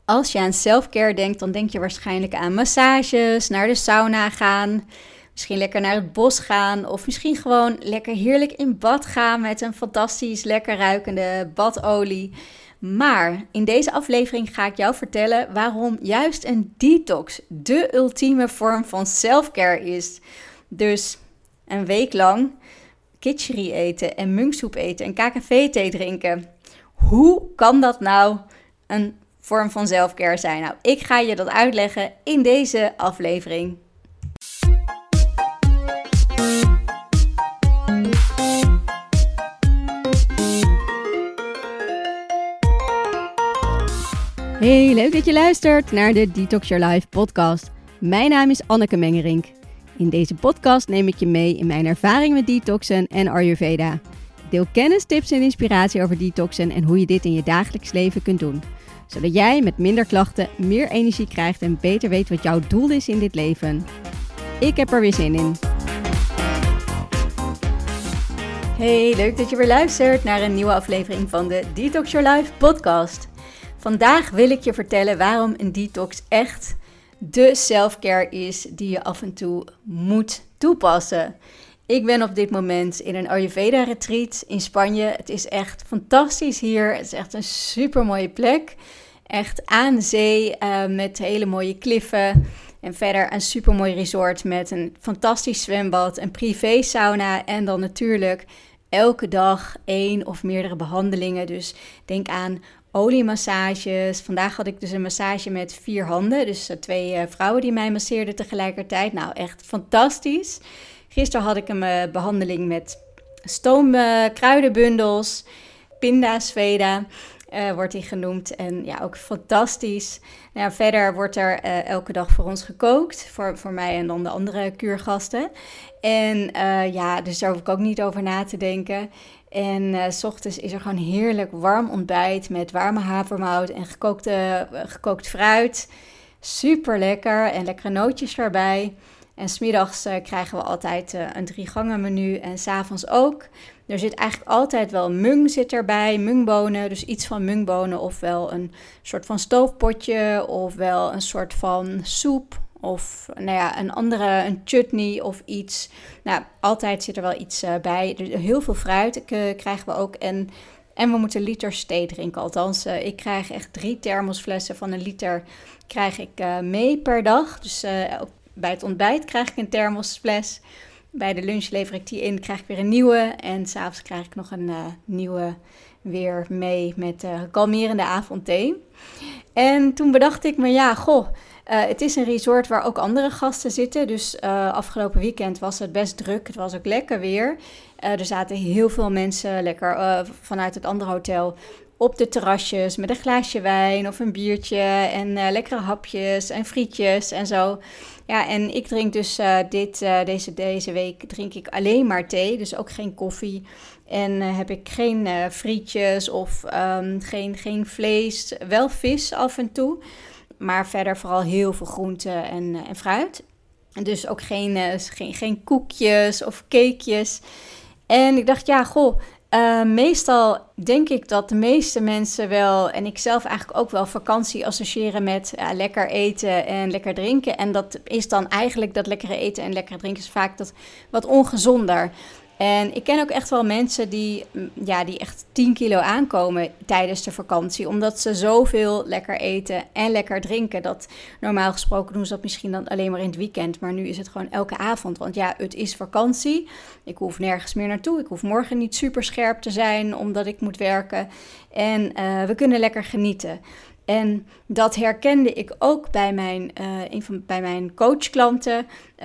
Als je aan selfcare denkt, dan denk je waarschijnlijk aan massages, naar de sauna gaan, misschien lekker naar het bos gaan of misschien gewoon lekker heerlijk in bad gaan met een fantastisch lekker ruikende badolie. Maar in deze aflevering ga ik jou vertellen waarom juist een detox de ultieme vorm van selfcare is. Dus een week lang kitchery eten en munksoep eten en KKV-thee drinken. Hoe kan dat nou een vorm van selfcare zijn? Nou, ik ga je dat uitleggen in deze aflevering. Hey, leuk dat je luistert naar de Detox Your Life podcast. Mijn naam is Anneke Mengerink. In deze podcast neem ik je mee in mijn ervaring met detoxen en Ayurveda. Ik deel kennis, tips en inspiratie over detoxen en hoe je dit in je dagelijks leven kunt doen. Zodat jij met minder klachten meer energie krijgt en beter weet wat jouw doel is in dit leven. Ik heb er weer zin in. Hey, leuk dat je weer luistert naar een nieuwe aflevering van de Detox Your Life podcast. Vandaag wil ik je vertellen waarom een detox echt de selfcare is die je af en toe moet toepassen. Ik ben op dit moment in een Ayurveda retreat in Spanje. Het is echt fantastisch hier. Het is echt een super mooie plek. Echt aan de zee met hele mooie kliffen. En verder een super mooi resort met een fantastisch zwembad, een privé sauna en dan natuurlijk elke dag 1 of meerdere behandelingen. Dus denk aan oliemassages. Vandaag had ik dus een massage met 4 handen. Dus 2 vrouwen die mij masseerden tegelijkertijd. Nou, echt fantastisch. Gisteren had ik een behandeling met kruidenbundels. Pindasveda wordt die genoemd. En ja, ook fantastisch. Nou, verder wordt er elke dag voor ons gekookt. Voor mij en dan de andere kuurgasten. En dus daar hoef ik ook niet over na te denken. En 's ochtends is er gewoon heerlijk warm ontbijt met warme havermout en gekookt fruit. Super lekker en lekkere nootjes erbij. En 's middags krijgen we altijd een 3-gangen menu en 's avonds ook. Er zit eigenlijk altijd wel mung zit erbij, mungbonen, dus iets van mungbonen ofwel een soort van stoofpotje ofwel een soort van soep. Of een chutney of iets. Nou, altijd zit er wel iets bij. Dus heel veel fruit krijgen we ook. En we moeten liters thee drinken. Althans, ik krijg echt 3 thermosflessen van 1 liter krijg ik mee per dag. Dus bij het ontbijt krijg ik een thermosfles. Bij de lunch lever ik die in, krijg ik weer een nieuwe. En 's avonds krijg ik nog een nieuwe weer mee met kalmerende avondthee. En toen bedacht ik me, het is een resort waar ook andere gasten zitten. Dus afgelopen weekend was het best druk. Het was ook lekker weer. Er zaten heel veel mensen lekker vanuit het andere hotel op de terrasjes met een glaasje wijn of een biertje en lekkere hapjes en frietjes en zo. Ja, en ik drink dus deze week drink ik alleen maar thee, dus ook geen koffie. En heb ik geen frietjes of geen vlees, wel vis af en toe. Maar verder vooral heel veel groenten en fruit. En dus ook geen koekjes of cakejes. En ik dacht, meestal denk ik dat de meeste mensen wel, en ik zelf eigenlijk ook wel, vakantie associëren met lekker eten en lekker drinken. En dat is dan eigenlijk, dat lekkere eten en lekker drinken is vaak dat wat ongezonder. En ik ken ook echt wel mensen die echt 10 kilo aankomen tijdens de vakantie. Omdat ze zoveel lekker eten en lekker drinken. Dat normaal gesproken doen ze dat misschien dan alleen maar in het weekend. Maar nu is het gewoon elke avond. Want ja, het is vakantie. Ik hoef nergens meer naartoe. Ik hoef morgen niet super scherp te zijn omdat ik moet werken. En we kunnen lekker genieten. En dat herkende ik ook bij mijn coachklanten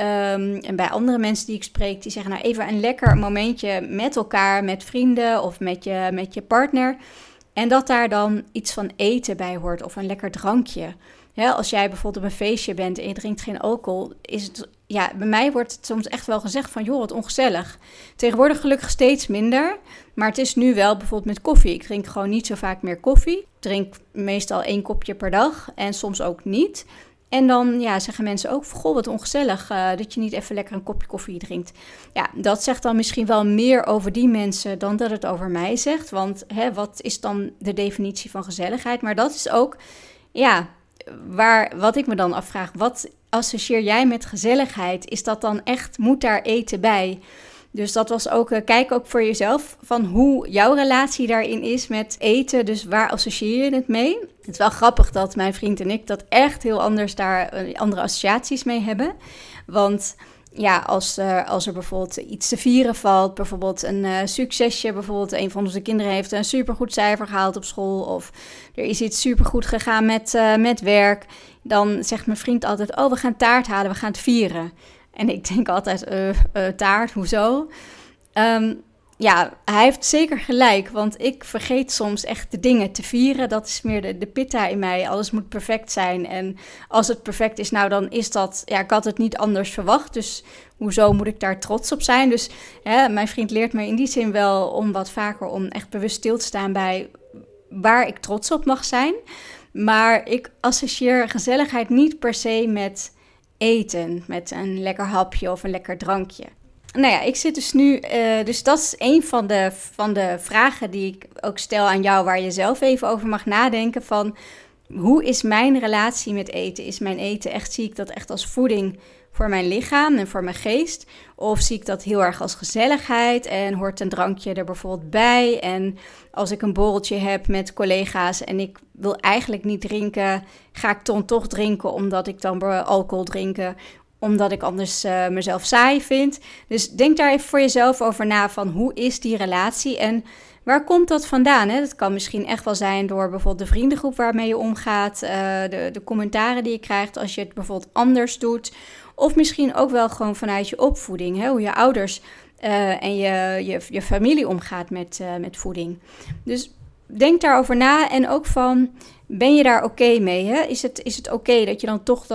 en bij andere mensen die ik spreek. Die zeggen, nou even een lekker momentje met elkaar, met vrienden of met je partner. En dat daar dan iets van eten bij hoort of een lekker drankje. Ja, als jij bijvoorbeeld op een feestje bent en je drinkt geen alcohol, is het, bij mij wordt het soms echt wel gezegd van, joh, wat ongezellig. Tegenwoordig gelukkig steeds minder, maar het is nu wel bijvoorbeeld met koffie. Ik drink gewoon niet zo vaak meer koffie. Ik drink meestal 1 kopje per dag en soms ook niet. En dan zeggen mensen ook, goh, wat ongezellig dat je niet even lekker een kopje koffie drinkt. Ja, dat zegt dan misschien wel meer over die mensen dan dat het over mij zegt. Want wat is dan de definitie van gezelligheid? Maar dat is ook ja, wat ik me dan afvraag, wat associeer jij met gezelligheid? Is dat dan echt, moet daar eten bij? Dus dat was ook, kijk ook voor jezelf van hoe jouw relatie daarin is met eten. Dus waar associeer je het mee? Het is wel grappig dat mijn vriend en ik dat echt heel anders daar andere associaties mee hebben. Want ja, als er bijvoorbeeld iets te vieren valt, bijvoorbeeld een succesje, bijvoorbeeld een van onze kinderen heeft een supergoed cijfer gehaald op school of er is iets supergoed gegaan met werk, dan zegt mijn vriend altijd, oh, we gaan taart halen, we gaan het vieren. En ik denk altijd, taart, hoezo? Ja, hij heeft zeker gelijk, want ik vergeet soms echt de dingen te vieren. Dat is meer de pitta in mij. Alles moet perfect zijn. En als het perfect is, nou dan is dat... Ja, ik had het niet anders verwacht, dus hoezo moet ik daar trots op zijn? Dus mijn vriend leert me in die zin wel om wat vaker om echt bewust stil te staan bij waar ik trots op mag zijn. Maar ik associeer gezelligheid niet per se met eten, met een lekker hapje of een lekker drankje. Nou ja, ik zit dus nu, dus dat is een van de vragen die ik ook stel aan jou, waar je zelf even over mag nadenken van, hoe is mijn relatie met eten? Is mijn eten echt, zie ik dat echt als voeding voor mijn lichaam en voor mijn geest? Of zie ik dat heel erg als gezelligheid en hoort een drankje er bijvoorbeeld bij? En als ik een borreltje heb met collega's en ik wil eigenlijk niet drinken, ga ik dan toch drinken omdat ik dan alcohol drinken, omdat ik anders mezelf saai vind. Dus denk daar even voor jezelf over na van hoe is die relatie en waar komt dat vandaan? Hè? Dat kan misschien echt wel zijn door bijvoorbeeld de vriendengroep waarmee je omgaat, de commentaren die je krijgt als je het bijvoorbeeld anders doet. Of misschien ook wel gewoon vanuit je opvoeding, hè? Hoe je ouders en je familie omgaat met voeding. Dus denk daarover na en ook van, ben je daar oké mee? Hè? Is het oké dat je dan toch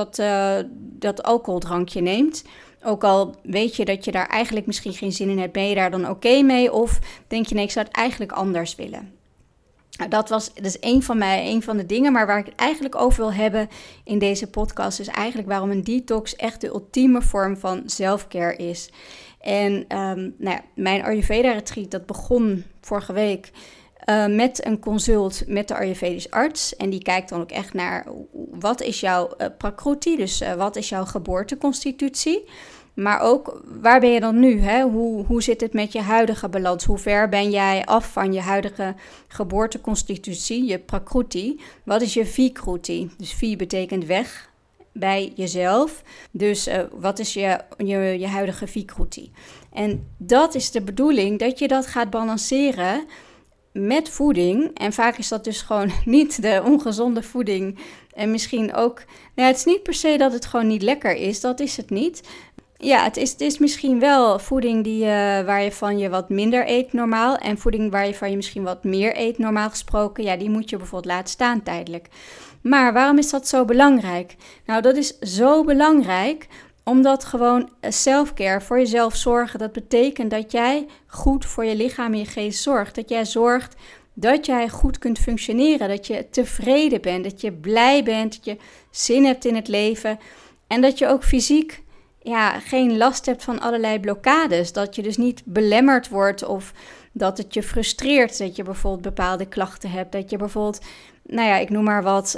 dat alcoholdrankje neemt? Ook al weet je dat je daar eigenlijk misschien geen zin in hebt, ben je daar dan oké mee? Of denk je, nee, ik zou het eigenlijk anders willen? Nou, dat is een van de dingen, maar waar ik het eigenlijk over wil hebben in deze podcast is eigenlijk waarom een detox echt de ultieme vorm van selfcare is. En mijn Ayurveda-retreat, dat begon vorige week met een consult met de Ayurvedisch arts. En die kijkt dan ook echt naar wat is jouw prakruti, dus wat is jouw geboorteconstitutie. Maar ook, waar ben je dan nu? Hè? Hoe zit het met je huidige balans? Hoe ver ben jij af van je huidige geboorteconstitutie, je prakruti? Wat is je vikruti? Dus vi betekent weg bij jezelf. Dus wat is je huidige vikruti? En dat is de bedoeling, dat je dat gaat balanceren met voeding. En vaak is dat dus gewoon niet de ongezonde voeding. En misschien ook, het is niet per se dat het gewoon niet lekker is, dat is het niet. Ja, het is misschien wel voeding waar je van je wat minder eet normaal. En voeding waar je van je misschien wat meer eet normaal gesproken. Ja, die moet je bijvoorbeeld laten staan tijdelijk. Maar waarom is dat zo belangrijk? Nou, dat is zo belangrijk omdat gewoon selfcare, voor jezelf zorgen, dat betekent dat jij goed voor je lichaam en je geest zorgt. Dat jij zorgt dat jij goed kunt functioneren, dat je tevreden bent, dat je blij bent, dat je zin hebt in het leven. En dat je ook fysiek geen last hebt van allerlei blokkades. Dat je dus niet belemmerd wordt of dat het je frustreert dat je bijvoorbeeld bepaalde klachten hebt. Dat je bijvoorbeeld, ik noem maar wat,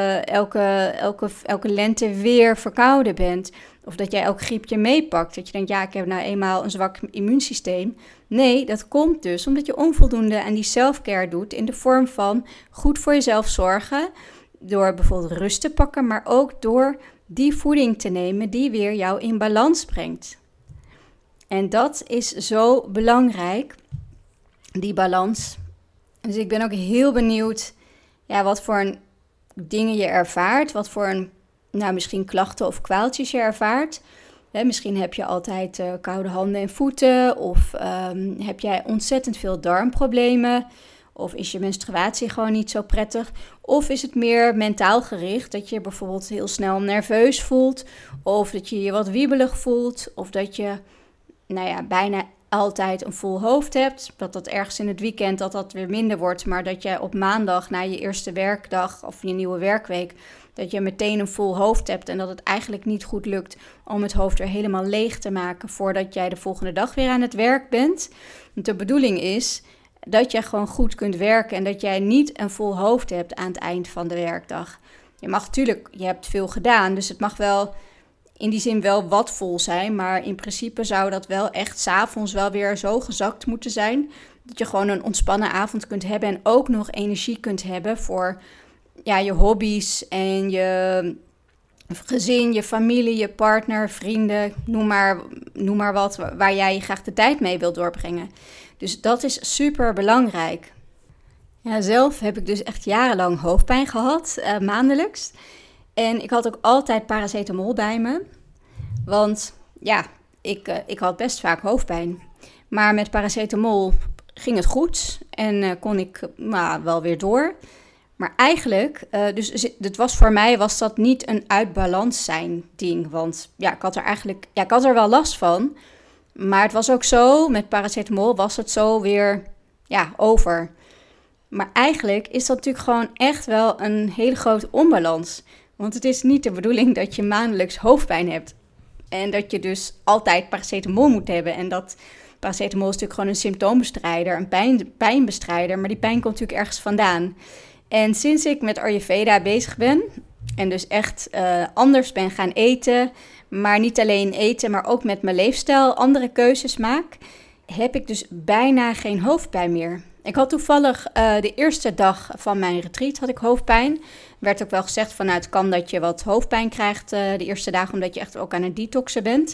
elke lente weer verkouden bent. Of dat jij elk griepje meepakt. Dat je denkt, ik heb nou eenmaal een zwak immuunsysteem. Nee, dat komt dus omdat je onvoldoende aan die selfcare doet in de vorm van goed voor jezelf zorgen. Door bijvoorbeeld rust te pakken, maar ook door die voeding te nemen die weer jou in balans brengt. En dat is zo belangrijk, die balans. Dus ik ben ook heel benieuwd wat voor dingen je ervaart, wat voor misschien klachten of kwaaltjes je ervaart. Misschien heb je altijd koude handen en voeten of heb jij ontzettend veel darmproblemen. Of is je menstruatie gewoon niet zo prettig? Of is het meer mentaal gericht, dat je bijvoorbeeld heel snel nerveus voelt, of dat je je wat wiebelig voelt, of dat je bijna altijd een vol hoofd hebt, dat ergens in het weekend dat weer minder wordt, maar dat je op maandag na je eerste werkdag of je nieuwe werkweek, dat je meteen een vol hoofd hebt en dat het eigenlijk niet goed lukt om het hoofd weer helemaal leeg te maken voordat jij de volgende dag weer aan het werk bent. Want de bedoeling is dat jij gewoon goed kunt werken en dat jij niet een vol hoofd hebt aan het eind van de werkdag. je mag natuurlijk, je hebt veel gedaan, dus het mag wel in die zin wel wat vol zijn. Maar in principe zou dat wel echt 's avonds wel weer zo gezakt moeten zijn, dat je gewoon een ontspannen avond kunt hebben en ook nog energie kunt hebben voor je hobby's en je gezin, je familie, je partner, vrienden, noem maar wat, waar jij graag de tijd mee wilt doorbrengen. Dus dat is super belangrijk. Ja, zelf heb ik dus echt jarenlang hoofdpijn gehad, maandelijks. En ik had ook altijd paracetamol bij me. Want ja, ik had best vaak hoofdpijn. Maar met paracetamol ging het goed en kon ik wel weer door. Maar eigenlijk, voor mij was dat niet een uit balans zijn ding. Want ik had er wel last van. Maar het was ook zo, met paracetamol was het zo weer over. Maar eigenlijk is dat natuurlijk gewoon echt wel een hele grote onbalans. Want het is niet de bedoeling dat je maandelijks hoofdpijn hebt. En dat je dus altijd paracetamol moet hebben. En dat paracetamol is natuurlijk gewoon een symptoombestrijder, een pijnbestrijder. Maar die pijn komt natuurlijk ergens vandaan. En sinds ik met Ayurveda bezig ben en dus echt anders ben gaan eten, maar niet alleen eten, maar ook met mijn leefstijl andere keuzes maak, heb ik dus bijna geen hoofdpijn meer. Ik had toevallig de eerste dag van mijn retreat had ik hoofdpijn. Er werd ook wel gezegd het kan dat je wat hoofdpijn krijgt de eerste dagen, omdat je echt ook aan het detoxen bent.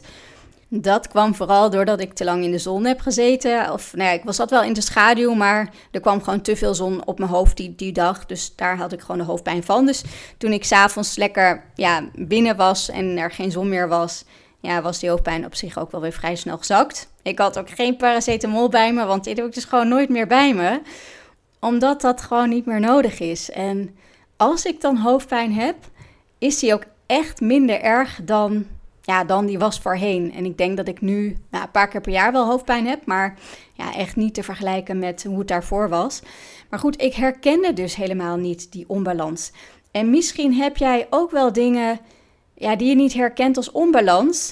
Dat kwam vooral doordat ik te lang in de zon heb gezeten. Ik zat wel in de schaduw, maar er kwam gewoon te veel zon op mijn hoofd die dag. Dus daar had ik gewoon de hoofdpijn van. Dus toen ik 's avonds lekker binnen was en er geen zon meer was, was die hoofdpijn op zich ook wel weer vrij snel gezakt. Ik had ook geen paracetamol bij me, want dit heb ik dus gewoon nooit meer bij me. Omdat dat gewoon niet meer nodig is. En als ik dan hoofdpijn heb, is die ook echt minder erg dan die was voorheen. En ik denk dat ik nu een paar keer per jaar wel hoofdpijn heb, maar echt niet te vergelijken met hoe het daarvoor was. Maar goed, ik herkende dus helemaal niet die onbalans. En misschien heb jij ook wel dingen die je niet herkent als onbalans.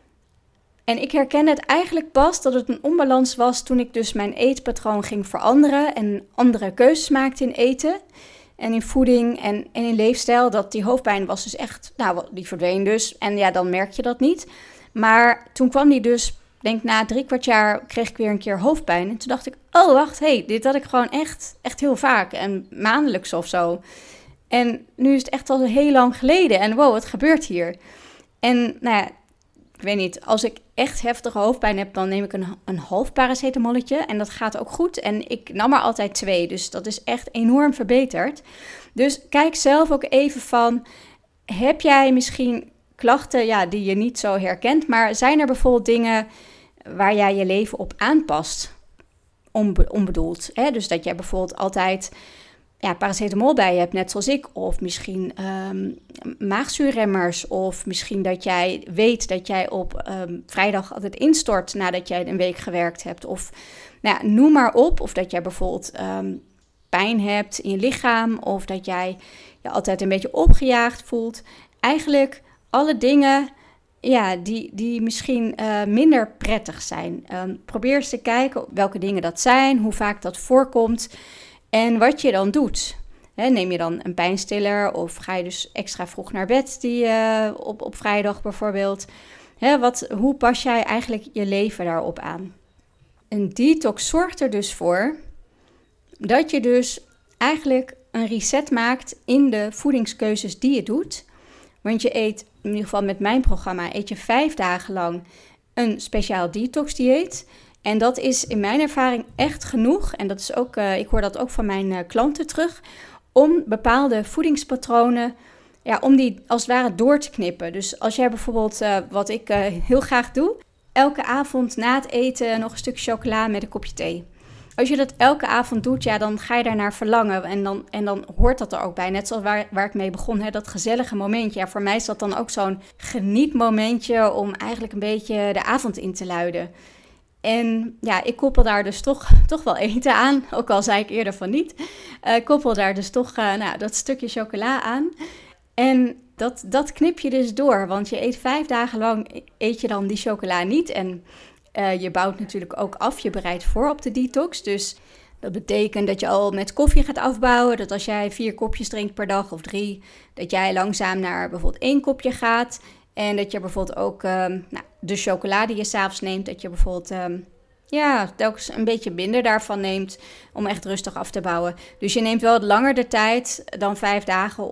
En ik herkende het eigenlijk pas dat het een onbalans was toen ik dus mijn eetpatroon ging veranderen en andere keuzes maakte in eten en in voeding en in leefstijl. Dat die hoofdpijn was dus echt, die verdween dus. En dan merk je dat niet. Maar toen kwam die dus, denk na 3/4 jaar kreeg ik weer een keer hoofdpijn. En toen dacht ik, oh wacht, dit had ik gewoon echt heel vaak en maandelijks of zo. En nu is het echt al heel lang geleden. En wow, wat gebeurt hier? En ik weet niet, als ik echt heftige hoofdpijn heb, dan neem ik een half paracetamolletje. En dat gaat ook goed. En ik nam er altijd 2, dus dat is echt enorm verbeterd. Dus kijk zelf ook even van, heb jij misschien klachten die je niet zo herkent? Maar zijn er bijvoorbeeld dingen waar jij je leven op aanpast? Onbedoeld. Hè? Dus dat jij bijvoorbeeld altijd paracetamol bij je hebt, net zoals ik. Of misschien maagzuurremmers. Of misschien dat jij weet dat jij op vrijdag altijd instort nadat jij een week gewerkt hebt. Of noem maar op. Of dat jij bijvoorbeeld pijn hebt in je lichaam. Of dat jij je altijd een beetje opgejaagd voelt. Eigenlijk alle dingen die misschien minder prettig zijn. Probeer eens te kijken welke dingen dat zijn. Hoe vaak dat voorkomt. En wat je dan doet. Neem je dan een pijnstiller of ga je dus extra vroeg naar bed op vrijdag bijvoorbeeld. Hoe pas jij eigenlijk je leven daarop aan? Een detox zorgt er dus voor dat je dus eigenlijk een reset maakt in de voedingskeuzes die je doet. Want je eet, in ieder geval met mijn programma, eet je 5 dagen lang een speciaal detox dieet. En dat is in mijn ervaring echt genoeg. En dat is ook, ik hoor dat ook van mijn klanten terug. Om bepaalde voedingspatronen, om die als het ware door te knippen. Dus als jij bijvoorbeeld, wat ik heel graag doe, elke avond na het eten nog een stukje chocola met een kopje thee. Als je dat elke avond doet, dan ga je daarnaar verlangen. En dan hoort dat er ook bij. Net zoals waar ik mee begon, dat gezellige momentje. Ja, voor mij is dat dan ook zo'n genietmomentje om eigenlijk een beetje de avond in te luiden. En ik koppel daar dus toch wel eten aan, ook al zei ik eerder van niet. Ik koppel daar dus toch dat stukje chocola aan. En dat knip je dus door, want je eet 5 dagen lang, eet je dan die chocola niet. En je bouwt natuurlijk ook af, je bereidt voor op de detox. Dus Dat betekent dat je al met koffie gaat afbouwen. Dat als jij 4 kopjes drinkt per dag of 3, dat jij langzaam naar bijvoorbeeld 1 kopje gaat. En dat je bijvoorbeeld ook de chocolade die je 's avonds neemt, dat je bijvoorbeeld telkens een beetje minder daarvan neemt om echt rustig af te bouwen. Dus je neemt wel langer de tijd dan 5 dagen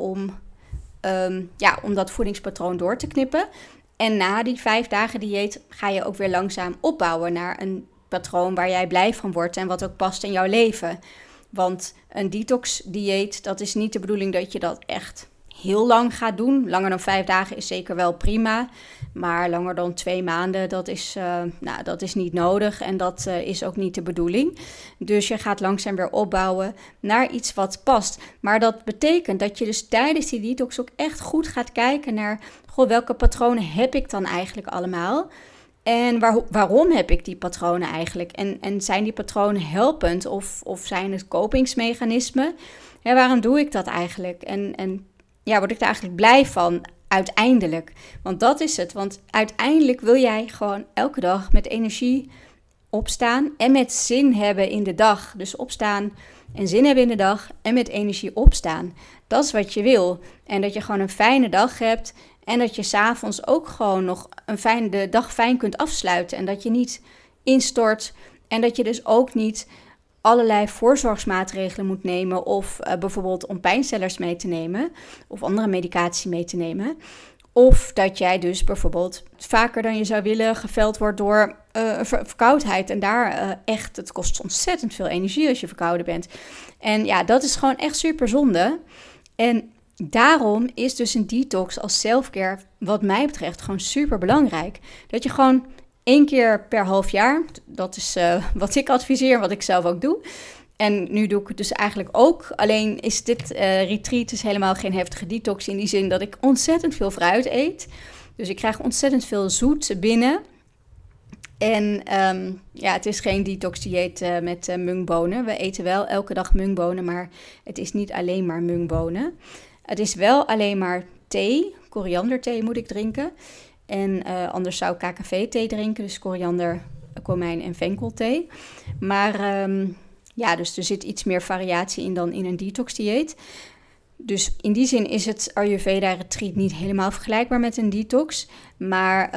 om dat voedingspatroon door te knippen. En na die 5 dagen dieet ga je ook weer langzaam opbouwen naar een patroon waar jij blij van wordt en wat ook past in jouw leven. Want een detox dieet, dat is niet de bedoeling dat je dat echt heel lang gaat doen. Langer dan 5 dagen is zeker wel prima. Maar langer dan 2 maanden, dat is niet nodig. En dat is ook niet de bedoeling. Dus je gaat langzaam weer opbouwen naar iets wat past. Maar dat betekent dat je dus tijdens die detox ook echt goed gaat kijken naar welke patronen heb ik dan eigenlijk allemaal? En waarom heb ik die patronen eigenlijk? En zijn die patronen helpend of zijn het kopingsmechanismen? Ja, waarom doe ik dat eigenlijk? En word ik daar eigenlijk blij van uiteindelijk? Want dat is het. Want uiteindelijk wil jij gewoon elke dag met energie opstaan en met zin hebben in de dag. Dus opstaan en zin hebben in de dag en met energie opstaan. Dat is wat je wil. En dat je gewoon een fijne dag hebt en dat je 's avonds ook gewoon nog de dag fijn kunt afsluiten. En dat je niet instort en dat je dus ook niet allerlei voorzorgsmaatregelen moet nemen of bijvoorbeeld om pijnstillers mee te nemen of andere medicatie mee te nemen. Of dat jij dus bijvoorbeeld vaker dan je zou willen geveld wordt door verkoudheid. En daar het kost ontzettend veel energie als je verkouden bent. En ja, dat is gewoon echt super zonde. En daarom is dus een detox als selfcare wat mij betreft gewoon super belangrijk. Dat je gewoon 1 keer per half jaar, dat is wat ik adviseer, wat ik zelf ook doe. En nu doe ik het dus eigenlijk ook. Alleen is dit retreat dus helemaal geen heftige detox in die zin dat ik ontzettend veel fruit eet. Dus ik krijg ontzettend veel zoet binnen. En het is geen detox dieet met mungbonen. We eten wel elke dag mungbonen, maar het is niet alleen maar mungbonen. Het is wel alleen maar thee, korianderthee moet ik drinken. En anders zou ik KKV-thee drinken, dus koriander, komijn en venkelthee. Maar dus er zit iets meer variatie in dan in een detox-dieet. Dus in die zin is het Ayurveda-retreat niet helemaal vergelijkbaar met een detox. Maar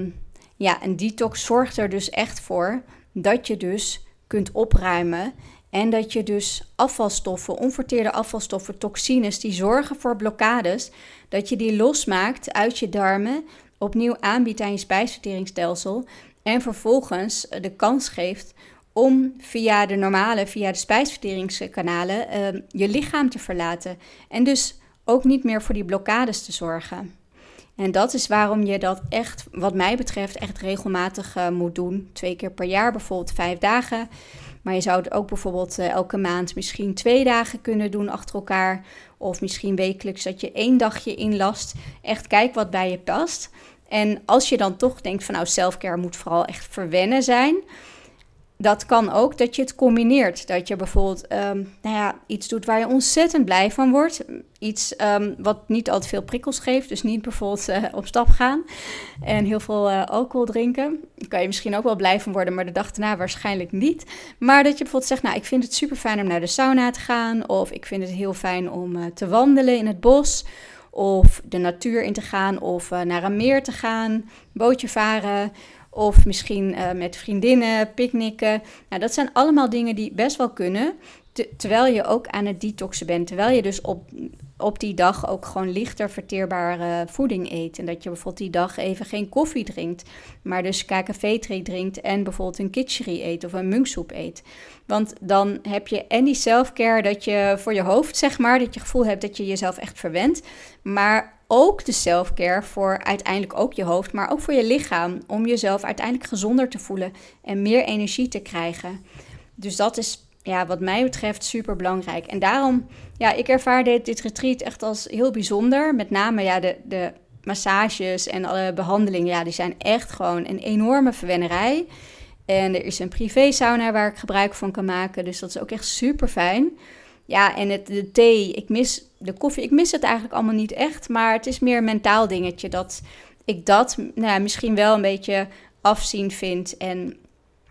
een detox zorgt er dus echt voor dat je dus kunt opruimen. En dat je dus afvalstoffen, onverteerde afvalstoffen, toxines die zorgen voor blokkades, dat je die losmaakt uit je darmen, opnieuw aanbiedt aan je spijsverteringsstelsel en vervolgens de kans geeft om via de spijsverteringskanalen je lichaam te verlaten. En dus ook niet meer voor die blokkades te zorgen. En dat is waarom je dat echt, wat mij betreft, echt regelmatig moet doen. 2 keer per jaar, bijvoorbeeld 5 dagen. Maar je zou het ook bijvoorbeeld elke maand misschien 2 dagen kunnen doen achter elkaar. Of misschien wekelijks dat je 1 dagje inlast. Echt kijk wat bij je past. En als je dan toch denkt van selfcare moet vooral echt verwennen zijn. Dat kan ook dat je het combineert. Dat je bijvoorbeeld iets doet waar je ontzettend blij van wordt. Iets wat niet altijd veel prikkels geeft. Dus niet bijvoorbeeld op stap gaan en heel veel alcohol drinken. Daar kan je misschien ook wel blij van worden, maar de dag daarna waarschijnlijk niet. Maar dat je bijvoorbeeld zegt, ik vind het super fijn om naar de sauna te gaan. Of ik vind het heel fijn om te wandelen in het bos. Of de natuur in te gaan. Of naar een meer te gaan. Bootje varen. Of misschien met vriendinnen, picknicken. Nou, dat zijn allemaal dingen die best wel kunnen. Terwijl je ook aan het detoxen bent. Terwijl je dus op die dag ook gewoon lichter verteerbare voeding eet. En dat je bijvoorbeeld die dag even geen koffie drinkt. Maar dus KKV-thee drinkt en bijvoorbeeld een kitchery eet of een mungsoep eet. Want dan heb je en die selfcare dat je voor je hoofd, zeg maar, dat je gevoel hebt dat je jezelf echt verwendt. Maar ook de selfcare voor uiteindelijk ook je hoofd, maar ook voor je lichaam. Om jezelf uiteindelijk gezonder te voelen en meer energie te krijgen. Dus dat is wat mij betreft super belangrijk. En daarom, ik ervaar dit retreat echt als heel bijzonder. Met name de massages en alle behandelingen, die zijn echt gewoon een enorme verwennerij. En er is een privé sauna waar ik gebruik van kan maken. Dus dat is ook echt super fijn. Ja, en de thee, ik mis de koffie. Ik mis het eigenlijk allemaal niet echt. Maar het is meer een mentaal dingetje dat ik dat misschien wel een beetje afzien vind. En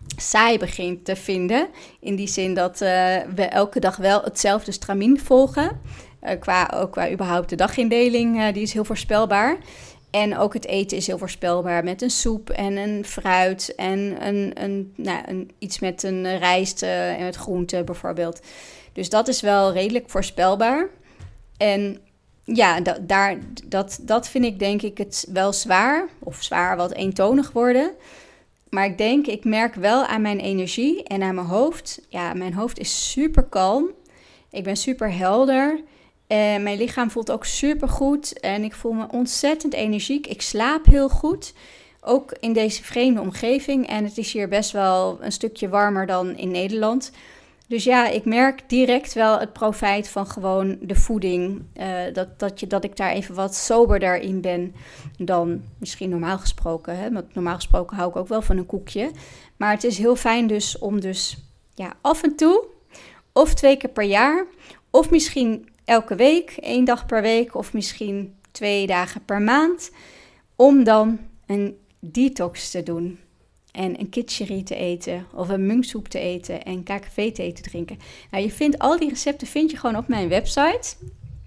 saai begint te vinden. In die zin dat we elke dag wel hetzelfde stramien volgen. Ook qua überhaupt de dagindeling, die is heel voorspelbaar. En ook het eten is heel voorspelbaar met een soep en een fruit en iets met een rijst en met groenten bijvoorbeeld. Dus dat is wel redelijk voorspelbaar. En ja, dat vind ik denk ik het wel zwaar. Of zwaar wat eentonig worden. Maar ik merk wel aan mijn energie en aan mijn hoofd. Ja, mijn hoofd is super kalm. Ik ben super helder. En mijn lichaam voelt ook super goed. En ik voel me ontzettend energiek. Ik slaap heel goed. Ook in deze vreemde omgeving. En het is hier best wel een stukje warmer dan in Nederland. Dus ja, ik merk direct wel het profijt van gewoon de voeding. Dat ik daar even wat soberder in ben dan misschien normaal gesproken. Hè? Want normaal gesproken hou ik ook wel van een koekje. Maar het is heel fijn dus om af en toe, of 2 keer per jaar, of misschien elke week, 1 dag per week, of misschien 2 dagen per maand, om dan een detox te doen. En een kitcherie te eten, of een munksoep te eten en KKV-thee te drinken. Nou, al die recepten vind je gewoon op mijn website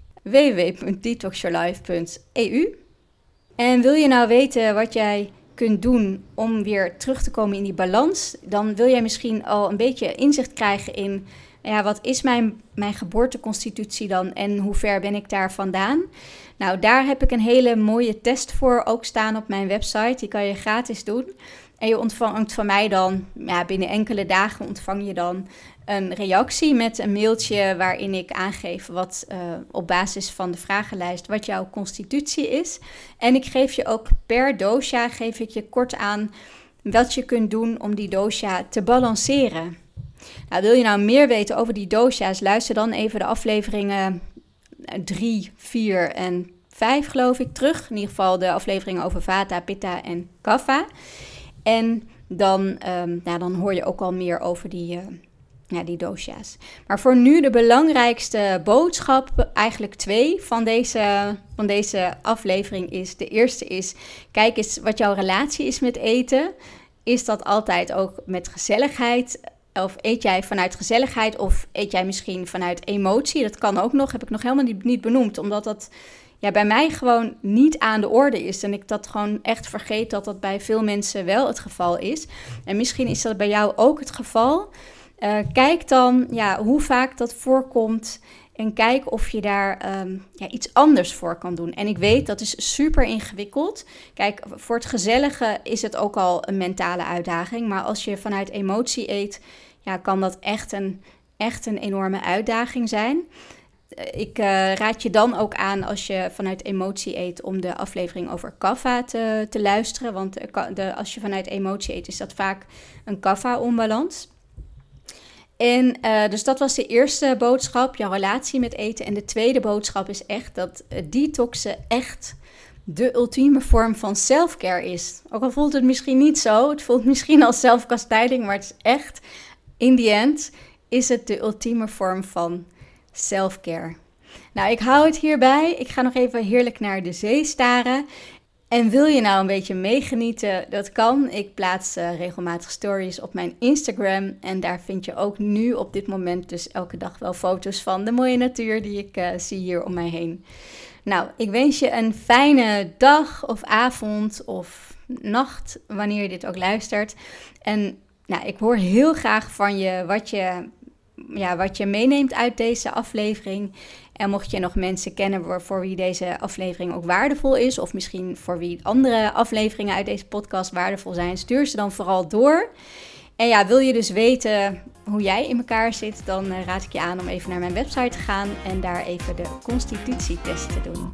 www.detoxyourlife.eu. En wil je nou weten wat jij kunt doen om weer terug te komen in die balans, dan wil jij misschien al een beetje inzicht krijgen in, wat is mijn geboorteconstitutie dan en hoe ver ben ik daar vandaan? Nou, daar heb ik een hele mooie test voor ook staan op mijn website. Die kan je gratis doen. En je ontvangt van mij dan, binnen enkele dagen ontvang je dan een reactie met een mailtje waarin ik aangeef wat op basis van de vragenlijst wat jouw constitutie is. En ik geef je ook per dosha, kort aan wat je kunt doen om die dosha te balanceren. Nou, wil je nou meer weten over die dosha's, luister dan even de afleveringen 3, 4 en 5 geloof ik terug. In ieder geval de afleveringen over Vata, Pitta en Kapha. En dan hoor je ook al meer over die dosha's. Maar voor nu de belangrijkste boodschap, eigenlijk 2 van deze aflevering is. De eerste is, kijk eens wat jouw relatie is met eten. Is dat altijd ook met gezelligheid? Of eet jij vanuit gezelligheid of eet jij misschien vanuit emotie? Dat kan ook nog, heb ik nog helemaal niet benoemd, omdat dat bij mij gewoon niet aan de orde is. En ik dat gewoon echt vergeet dat dat bij veel mensen wel het geval is. En misschien is dat bij jou ook het geval. Kijk dan hoe vaak dat voorkomt en kijk of je daar iets anders voor kan doen. En ik weet, dat is super ingewikkeld. Kijk, voor het gezellige is het ook al een mentale uitdaging. Maar als je vanuit emotie eet, kan dat echt een enorme uitdaging zijn. Ik raad je dan ook aan als je vanuit emotie eet om de aflevering over Kapha te luisteren. Want als je vanuit emotie eet is dat vaak een Kapha-onbalans. En dus dat was de eerste boodschap, jouw relatie met eten. En de tweede boodschap is echt dat detoxen echt de ultieme vorm van self-care is. Ook al voelt het misschien niet zo, het voelt misschien als zelfkastijding, maar het is echt, in the end, is het de ultieme vorm van self-care. Nou, ik hou het hierbij. Ik ga nog even heerlijk naar de zee staren. En wil je nou een beetje meegenieten? Dat kan. Ik plaats regelmatig stories op mijn Instagram. En daar vind je ook nu op dit moment dus elke dag wel foto's van de mooie natuur die ik zie hier om mij heen. Nou, ik wens je een fijne dag of avond of nacht, wanneer je dit ook luistert. En ik hoor heel graag van je wat je meeneemt uit deze aflevering. En mocht je nog mensen kennen voor wie deze aflevering ook waardevol is, of misschien voor wie andere afleveringen uit deze podcast waardevol zijn, stuur ze dan vooral door. En wil je dus weten hoe jij in elkaar zit, dan raad ik je aan om even naar mijn website te gaan en daar even de constitutietest te doen.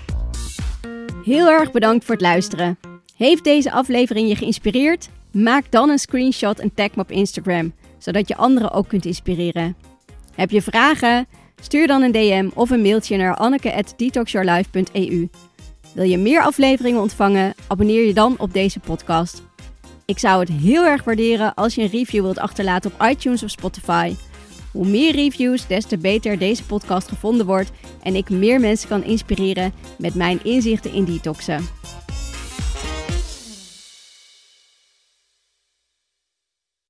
Heel erg bedankt voor het luisteren. Heeft deze aflevering je geïnspireerd? Maak dan een screenshot en tag me op Instagram, zodat je anderen ook kunt inspireren. Heb je vragen? Stuur dan een DM of een mailtje naar anneke@detoxyourlife.eu. Wil je meer afleveringen ontvangen? Abonneer je dan op deze podcast. Ik zou het heel erg waarderen als je een review wilt achterlaten op iTunes of Spotify. Hoe meer reviews, des te beter deze podcast gevonden wordt en ik meer mensen kan inspireren met mijn inzichten in detoxen.